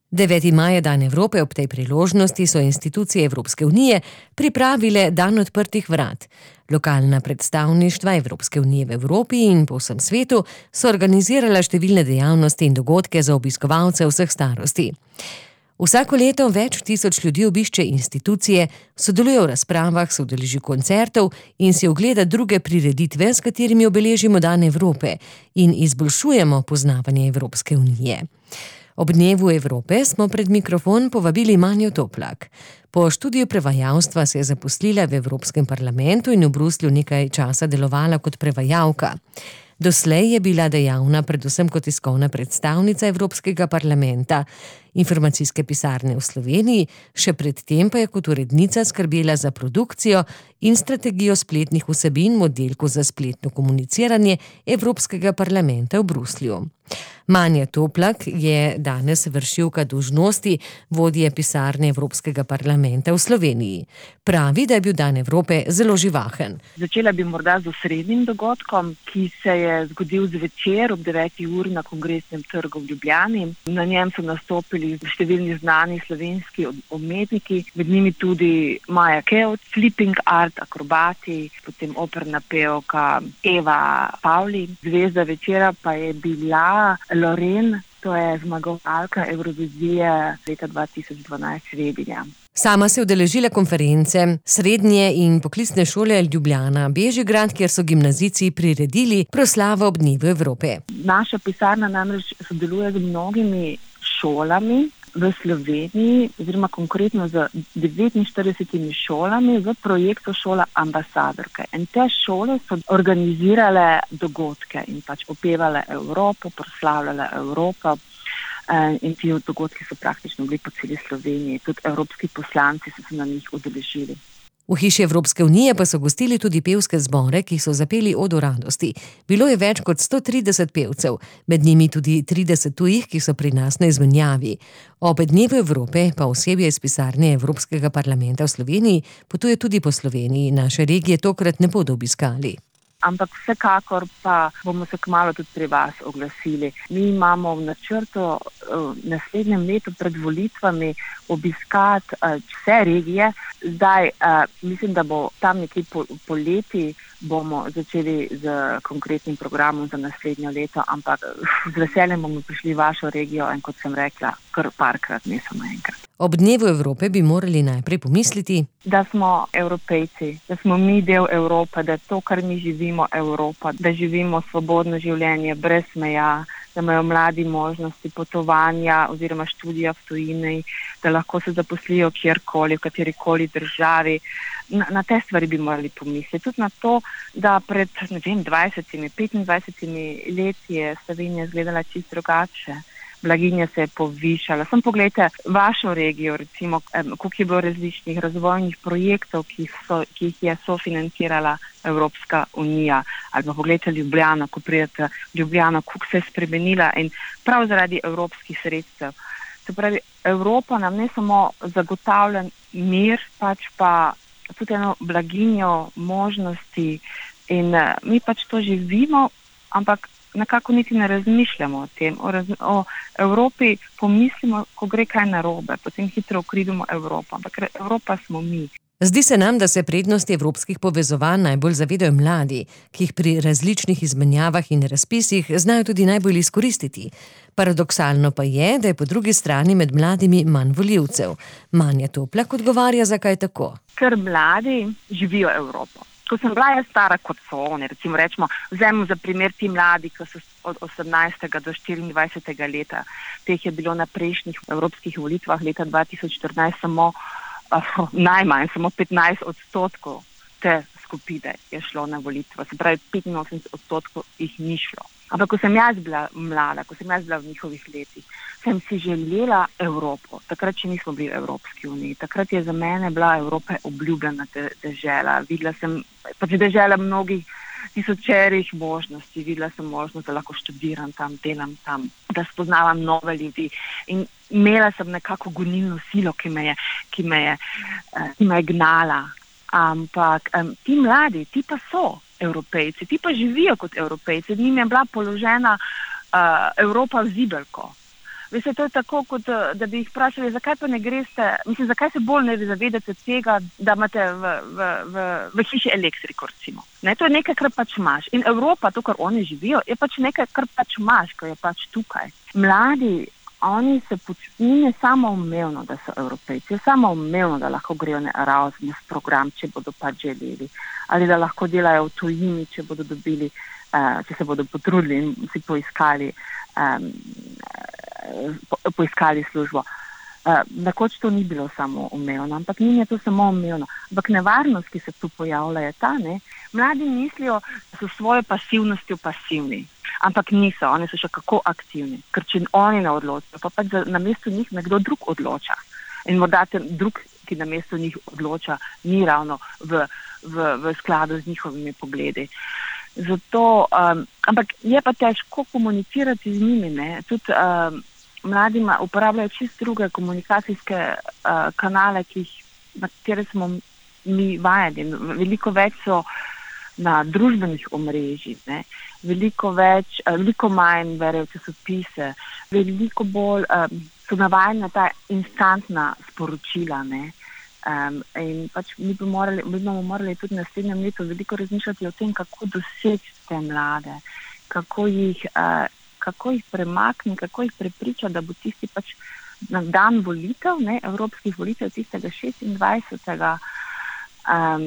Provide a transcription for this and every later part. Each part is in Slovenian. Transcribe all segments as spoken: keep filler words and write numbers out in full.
deveti maj je dan Evrope, ob tej priložnosti so institucije Evropske unije pripravile dan odprtih vrat. Lokalna predstavništva Evropske unije v Evropi in po vsem svetu so organizirala številne dejavnosti in dogodke za obiskovalce vseh starosti. Vsako leto več tisoč ljudi obišče institucije, sodeluje v razpravah, se udeleži koncertov in si ogleda druge prireditve, s katerimi obeležimo dan Evrope in izboljšujemo poznavanje Evropske unije. Ob dnevu Evrope smo pred mikrofon povabili Manjo Toplak. Po študiju prevajalstva se je zaposlila v Evropskem parlamentu in v Bruslju nekaj časa delovala kot prevajalka. Doslej je bila dejavna predvsem kot tiskovna predstavnica Evropskega parlamenta, informacijske pisarne v Sloveniji, še predtem pa je kot urednica skrbela za produkcijo in strategijo spletnih vsebin v oddelku za spletno komuniciranje Evropskega parlamenta v Bruslju. Manja Toplak je danes vršilka dolžnosti vodje pisarne Evropskega parlamenta v Sloveniji. Pravi, da je bil dan Evrope zelo živahen. Začela bi morda z osrednjim dogodkom, ki se je zgodil zvečer ob deveti uri na Kongresnem trgu v Ljubljani. Na njem so nastopili številni znani slovenski umetniki, med njimi tudi Maja Kevc, flipping art, akrobati, potem operna pevka Eva Pavli. Zvezda večera pa je bila Loren, to je zmagovalka Evrovizije leta dva tisoč dvanajst Švedinja. Sama se je udeležila konference Srednje in poklicne šole Ljubljana Bežigrad, kjer so gimnazijci priredili proslavo ob dnevu Evrope. Naša pisarna namreč sodeluje z mnogimi šolami v Sloveniji, oziroma konkretno z devetinštiridesetimi šolami v projektu Šola ambasadorke. In te šole so organizirale dogodke in pač opevale Evropo, proslavljale Evropo. In ti dogodki so praktično bili po celi Sloveniji. Tudi evropski poslanci so se na njih udeležili. V hiši Evropske unije pa so gostili tudi pevske zbore, ki so zapeli Odo radosti. Bilo je več kot sto trideset pevcev, med njimi tudi trideset tujih, ki so pri nas na izmenjavi. Ob dnevu Evrope pa osebje iz pisarne Evropskega parlamenta v Sloveniji potuje tudi po Sloveniji. Naše regije tokrat ne bodo obiskali. Ampak vsekakor pa bomo se kmalu tudi pri vas oglasili. Mi imamo v načrtu v naslednjem letu pred volitvami obiskati vse regije. Zdaj mislim, da bo tam nekje poleti bomo začeli z konkretnim programom za naslednjo leto, ampak z veseljem bomo prišli v vašo regijo in kot sem rekla, kar parkrat, ne samo enkrat. Ob dnevu Evrope bi morali najprej pomisliti, da smo Evropejci, da smo mi del Evrope, da to, kar mi živimo, Evropa, da živimo svobodno življenje brez meja, da imajo mladi možnosti potovanja oziroma študija v tujini, da lahko se zaposlijo kjerkoli, v katerikoli državi. Na, na te stvari bi morali pomisliti. Tudi na to, da pred ne vem, dvajsetimi, petindvajsetimi leti je Slovenija izgledala čisto drugače. Blaginja se je povišala. Samo pogledajte vašo regijo, recimo, koliko je bilo različnih razvojnih projektov, ki, so, ki jih je sofinancirala Evropska unija. Ali pa pogledajte Ljubljano, ko pridete v Ljubljano, koliko se je spremenila in prav zaradi evropskih sredstev. Se pravi, Evropa nam ne samo zagotavlja mir, pač pa tudi eno blaginjo, možnosti in mi pač to živimo, ampak nekako niti ne razmišljamo o tem. O, raz, o Evropi pomislimo, ko gre kaj narobe, potem hitro ukridimo Evropo, ampak Evropa smo mi. Zdi se nam, da se prednosti evropskih povezovanj najbolj zavedajo mladi, ki jih pri različnih izmenjavah in razpisih znajo tudi najbolj izkoristiti. Paradoksalno pa je, da je po drugi strani med mladimi manj volivcev. Manja Toplak odgovarja, zakaj tako. Ker mladi živijo Evropo. Ko sem bila jaz stara kot so oni, recimo rečemo, vzemimo za primer ti mladi, ki so od osemnajstega do štiriindvajsetega leta. Teh je bilo na prejšnjih evropskih volitvah leta dva tisoč štirinajst samo uh, najmanj, samo petnajst odstotkov te skupine je šlo na volitve. Se pravi, petinosemdeset odstotkov jih ni šlo. Ampak ko sem jaz bila mlada, ko sem jaz bila v njihovih letih, sem si želela Evropo. Takrat še nismo bili v Evropski uniji. Takrat je za mene bila Evropa obljubljena dežela. Videla sem pač dežela mnogih tisočerih možnosti. Videla sem možnost, da lahko študiram tam, delam tam, da spoznavam nove ljudi. In imela sem nekako gonilno silo, ki me je, ki me je, ki me je gnala. Ampak um, ti mladi, ti pa so Evropejci, ti pa živijo kot Evropejci. Njim je bila položena uh, Evropa v zibelko. Veste, to je tako, kot da bi jih vprašali, zakaj pa ne greste, mislim, zakaj se bolj ne zavedate tega, da imate v, v, v, v hiši elektriko, recimo. Ne, to je nekaj, kar pač imaš. In Evropa, to, kar oni živijo, je pač nekaj, kar pač imaš, ko je pač tukaj. Mladi, oni se počutijo samoumevno, da so Evropejci, samoumevno, da lahko grejo na Erasmus program, če bodo pač želeli, ali da lahko delajo v tujini, če bodo dobili, uh, če se bodo potrudili in si poiskali, um, po, poiskali službo. Uh, Nekoč to ni bilo samo umevno, ampak ni je to samo umevno. Ampak nevarnost, ki se tu pojavlja, je ta, ne? Mladi mislijo, da so svojo pasivnostjo pasivni, ampak niso, oni so še kako aktivni, ker če oni ne odločajo, pa pač na mesto njih nekdo drug odloča. In morda ten drug, ki na mesto njih odloča, ni ravno v, v, v skladu z njihovimi pogledi. Zato, um, ampak je pa težko komunicirati z njimi, ne? Tudi um, mladima uporabljajo čist druge komunikacijske uh, kanale, ki jih, na katere smo mi vajeni. Veliko več so na družbenih omrežjih, ne, veliko več, veliko manj berejo časopise, veliko bolj um, so navajeni na ta instantna sporočila, ne. Um, in pač mi bi morali, mi bomo morali tudi na naslednjem letu veliko razmišljati o tem, kako doseči te mlade, kako jih, uh, kako jih premakni, kako jih prepriča, da bo tisti pač na dan volitev, ne, evropskih volitev, tistega šestindvajsetega Um,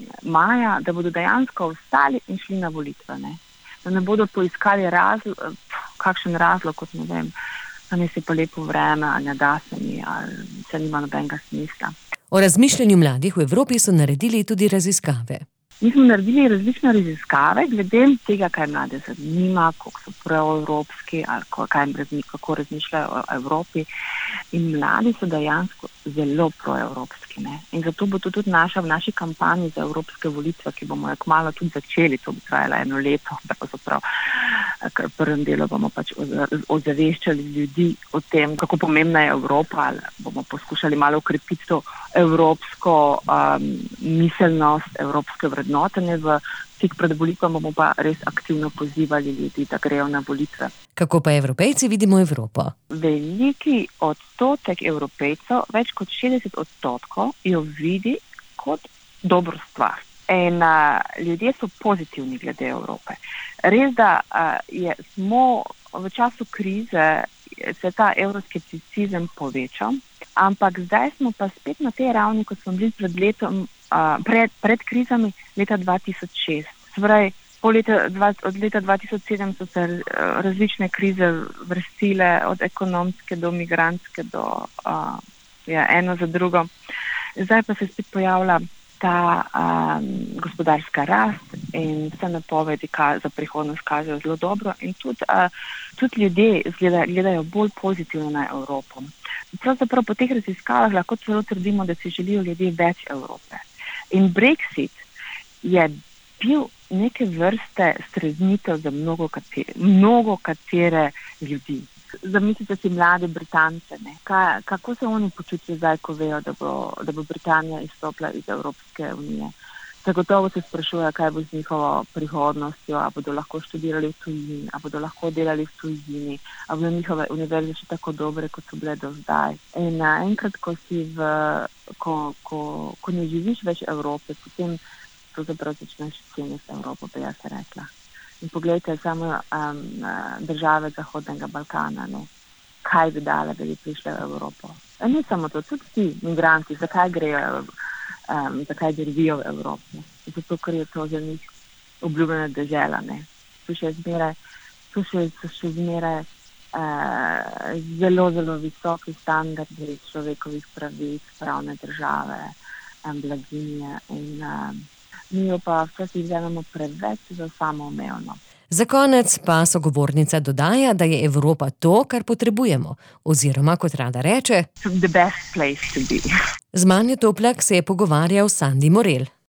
maja, da bodo dejansko ostali in šli na volitve, ne. Da ne bodo poiskali razlog, kakšen razlog, kot ne vem, da ne se pa lepo vreme, ali ne da se mi, ali se nima nobenega smisla. O razmišljanju mladih v Evropi so naredili tudi raziskave. Mi smo naredili različne raziskave glede tega, kaj mlade zanima, koliko so proevropski ali kaj, kako razmišljajo o Evropi. In mladi so dejansko zelo proevropski, ne. In zato bo to tudi naša v naši kampanji za evropske volitve, ki bomo jo kmalu tudi začeli, to bo trajalo eno leto, pravzaprav, ker v prvem delu bomo pač ozaveščali ljudi o tem, kako pomembna je Evropa, ali bomo poskušali malo ukrepiti to evropsko um, miselnost, evropske vrednotenje v tik pred volitvami, bomo pa res aktivno pozivali ljudi, da grejo na volitve. Kako pa Evropejci vidimo Evropo? Veliki odstotek Evropejcev, več kot šestdeset odstotkov, jo vidi kot dobro stvar. In uh, ljudje so pozitivni glede Evrope. Res, da uh, je, smo v času krize, se ta evroskepticizem povečal, ampak zdaj smo pa spet na tej ravni, kot smo bili pred letom, uh, pred, pred krizami leta dva tisoč šest. Spravi, po leta, dva, od leta dva tisoč sedem so se uh, različne krize vrstile, od ekonomske do migrantske, do uh, ja, eno za drugo. Zdaj pa se spet pojavlja ta um, gospodarska rast in vse napovedi ka, za prihodnost kažejo zelo dobro in tudi, uh, tudi ljudje gleda, gledajo bolj pozitivno na Evropo. Pravzaprav po teh raziskavah lahko celo trdimo, da si želijo ljudje več Evrope. In Brexit je bil neke vrste streznitev za mnogo katere, mnogo katere ljudi. Zamislite si mlade Britance, ne? Ka, kako se oni počutijo zdaj, ko vejo, da bo, da bo Britanija izstopila iz Evropske unije. Zagotovo se sprašujejo, kaj bo z njihovo prihodnostjo, a bodo lahko študirali v tujini, a bodo lahko delali v tujini, a bodo njihove univerze še tako dobre, kot so bile do zdaj. In enkrat, ko si v, ko, ko, ko ne živiš več Evrope, potem pravzaprav začneš ceniti Evropo, bi jaz rekla. In pogledajte samo um, države Zahodnega Balkana, ne? Kaj bi dale, da bi prišle v Evropo. E, ni samo to, tudi ti migranti, zakaj grejo, um, zakaj živijo v Evropi. Zato, ker je to za njih obljubljena dežela. Ne? Tu še zmeraj, tu še, tu še zmeraj uh, zelo, zelo visoki standardi človekovih pravic, pravne države, um, blaginje in um, mi jo pa včasih vzamemo preveč za samoumevno. Za konec pa sogovornica dodaja, da je Evropa to, kar potrebujemo, oziroma, kot rada reče, The best place to be. Z Manjo Toplak se je pogovarjal Sandi Morel.